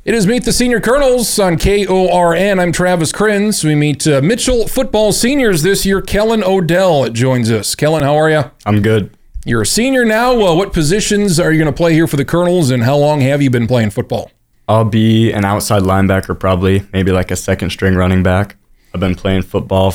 It is Meet the Senior Colonels on KORN. I'm Travis Krins. We meet Mitchell football seniors this year. Kellen Odell joins us. Kellen, how are you? I'm good. You're a senior now. What positions are you going to play here for the Colonels, and how long have you been playing football? I'll be an outside linebacker probably, maybe like a second string running back. I've been playing football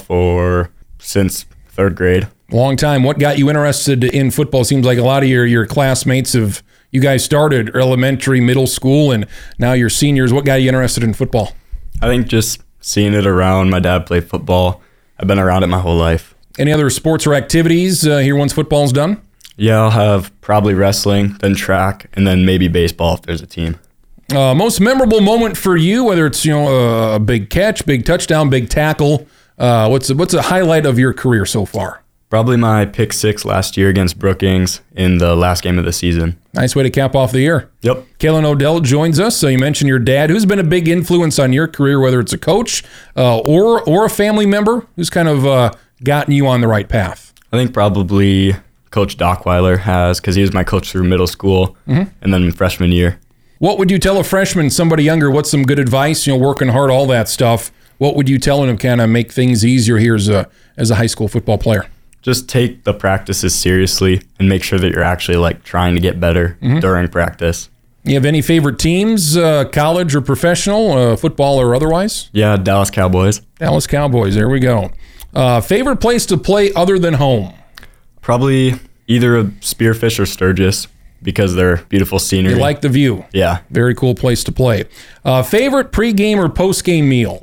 since third grade. Long time. What got you interested in football? Seems like a lot of your classmates you guys started elementary, middle school, and now you're seniors. What got you interested in football? I think just seeing it around. My dad played football. I've been around it my whole life. Any other sports or activities here once football's done? Yeah, I'll have probably wrestling, then track, and then maybe baseball if there's a team. Most memorable moment for you, whether it's a big catch, big touchdown, big tackle. What's a highlight of your career so far? Probably my pick six last year against Brookings in the last game of the season. Nice way to cap off the year. Yep. Kellen Odell joins us. So you mentioned your dad, who's been a big influence on your career, whether it's a coach or a family member who's kind of gotten you on the right path. I think probably Coach Dockweiler has, because he was my coach through middle school and then freshman year. What would you tell a freshman, somebody younger? What's some good advice? Working hard, all that stuff. What would you tell them to kind of make things easier here as a high school football player? Just take the practices seriously and make sure that you're actually trying to get better during practice. You have any favorite teams, college or professional, football or otherwise? Yeah, Dallas Cowboys. Dallas Cowboys, there we go. Favorite place to play other than home? Probably either a Spearfish or Sturgis because they're beautiful scenery. You like the view? Yeah. Very cool place to play. Favorite pregame or postgame meal?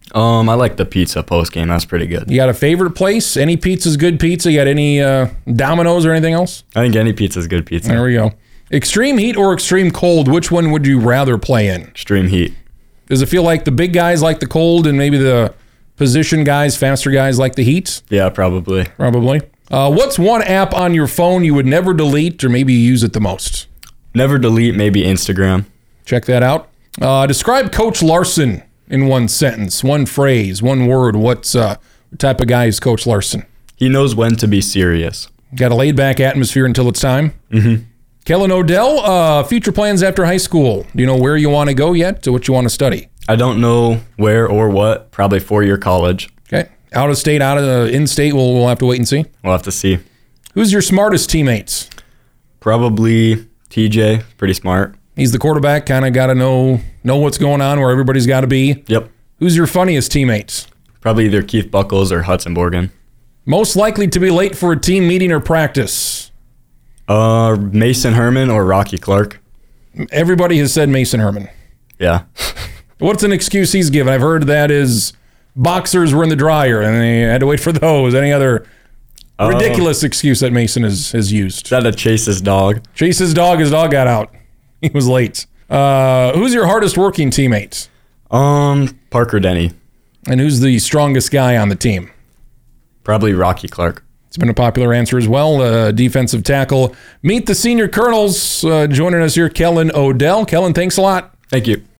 I like the pizza post-game. That's pretty good. You got a favorite place? Any pizza's good pizza? You got any Domino's or anything else? I think any pizza's good pizza. There we go. Extreme heat or extreme cold, which one would you rather play in? Extreme heat. Does it feel like the big guys like the cold and maybe the position guys, faster guys like the heat? Yeah, probably. Probably. What's one app on your phone you would never delete or maybe you use it the most? Never delete, maybe Instagram. Check that out. Describe Coach Larson in one sentence, one phrase, one word. What type of guy is Coach Larson? He knows when to be serious. Got a laid-back atmosphere until it's time? Mm-hmm. Kellen Odell, future plans after high school. Do you know where you want to go yet or what you want to study? I don't know where or what. Probably four-year college. Okay. Out of state, in-state, we'll have to wait and see. We'll have to see. Who's your smartest teammates? Probably TJ. Pretty smart. He's the quarterback, kind of got to know what's going on, where everybody's got to be. Yep. Who's your funniest teammates? Probably either Keith Buckles or Hudson Borgen. Most likely to be late for a team meeting or practice? Mason Herman or Rocky Clark. Everybody has said Mason Herman. Yeah. What's an excuse he's given? I've heard that is boxers were in the dryer and they had to wait for those. Any other ridiculous excuse that Mason has used? Is that to chase his dog? Chase his dog got out. He was late. Who's your hardest working teammate? Parker Denny. And who's the strongest guy on the team? Probably Rocky Clark. It's been a popular answer as well. Defensive tackle. Meet the Senior Colonels. Joining us here, Kellen Odell. Kellen, thanks a lot. Thank you.